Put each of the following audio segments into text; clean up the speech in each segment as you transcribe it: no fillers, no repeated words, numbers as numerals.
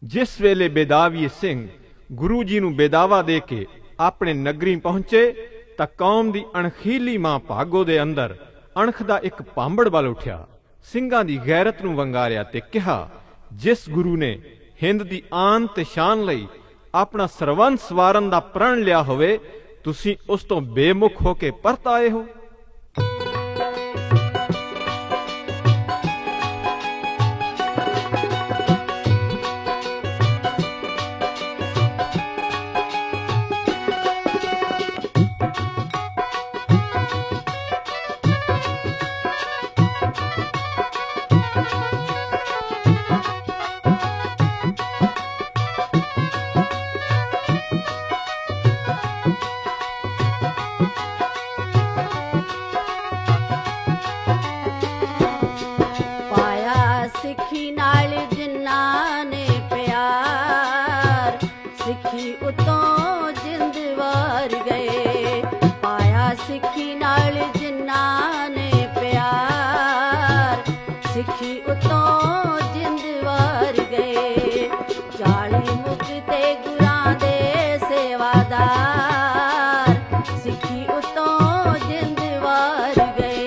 ਜਿਸ ਵੇਲੇ ਬੇਦਾਵੀ ਸਿੰਘ ਗੁਰੂ ਜੀ ਨੂੰ ਬੇਦਾਵਾ ਦੇ ਕੇ ਆਪਣੇ ਨਗਰੀ ਪਹੁੰਚੇ ਤਾਂ ਕੌਮ ਦੀ ਅਣਖੀਲੀ ਮਾਂ ਭਾਗੋ ਦੇ ਅੰਦਰ ਅਣਖ ਦਾ ਇੱਕ ਭਾਂਬੜ ਬਲ ਉੱਠਿਆ। ਸਿੰਘਾਂ ਦੀ ਗੈਰਤ ਨੂੰ ਵੰਗਾਰਿਆ ਤੇ ਕਿਹਾ, ਜਿਸ ਗੁਰੂ ਨੇ ਹਿੰਦ ਦੀ ਆਨ ਤੇ ਸ਼ਾਨ ਲਈ ਆਪਣਾ ਸਰਵੰਸ ਵਾਰਨ ਦਾ ਪ੍ਰਣ ਲਿਆ ਹੋਵੇ, ਤੁਸੀਂ ਉਸ ਤੋਂ ਬੇਮੁਖ ਹੋ ਕੇ ਪਰਤ ਆਏ ਹੋ। ਸਿੱਖੀ ਨਾਲ ਜਿਨ੍ਹਾਂ ਨੇ ਪਿਆਰ, ਸਿੱਖੀ ਉਤੋਂ ਜਿੰਦ ਵਾਰ ਗਏ। ਪਾਇਆ ਸਿੱਖੀ ਨਾਲ ਜਿਨ੍ਹਾਂ ਨੇ ਪਿਆਰ, ਸਿੱਖੀ ਉਤੋਂ ਜਿੰਦ ਵਾਰ ਗਏ। 40 ਮੁਖ ਤੇ ਗੁਰਾਂ ਦੇ ਸੇਵਾਦਾਰ, ਸਿੱਖੀ ਉਤੋਂ ਜਿੰਦ ਵਾਰ ਗਏ।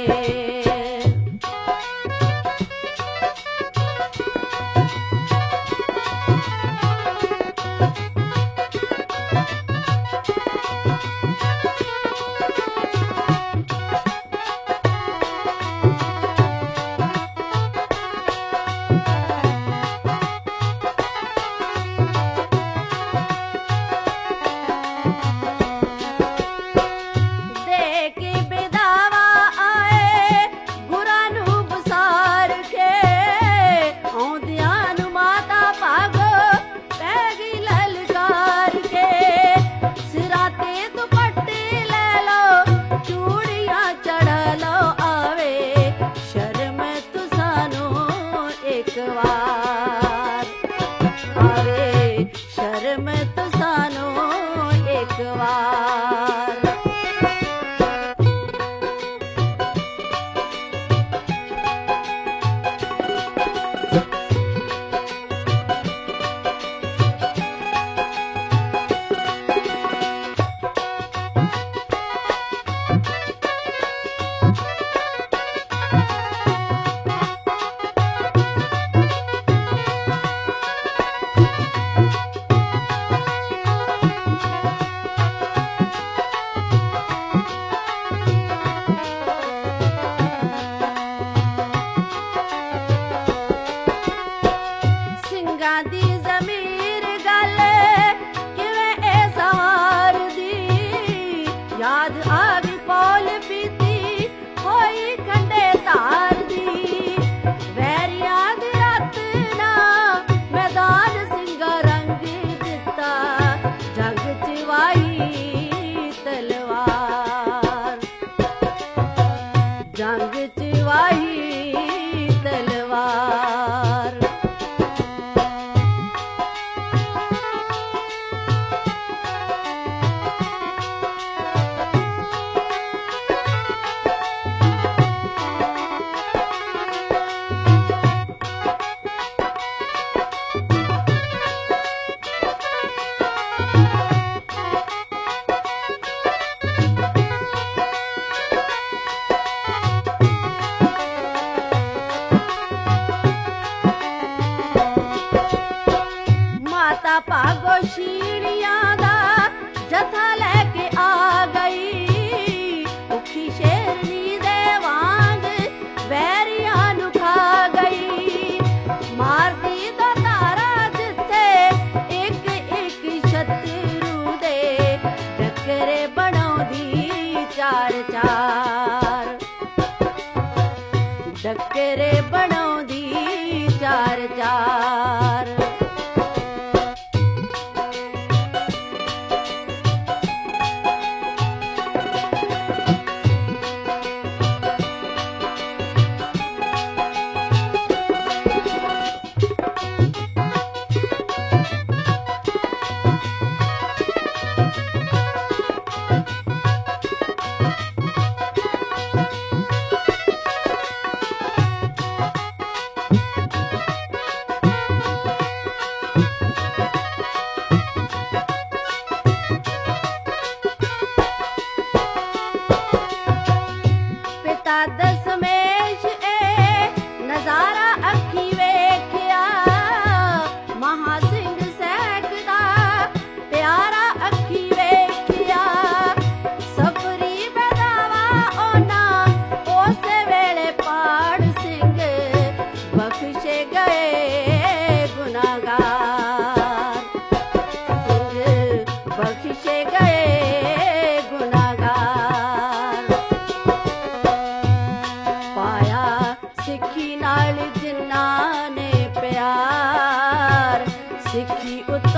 ਸਿੱਖੀ ਉਤੋਂ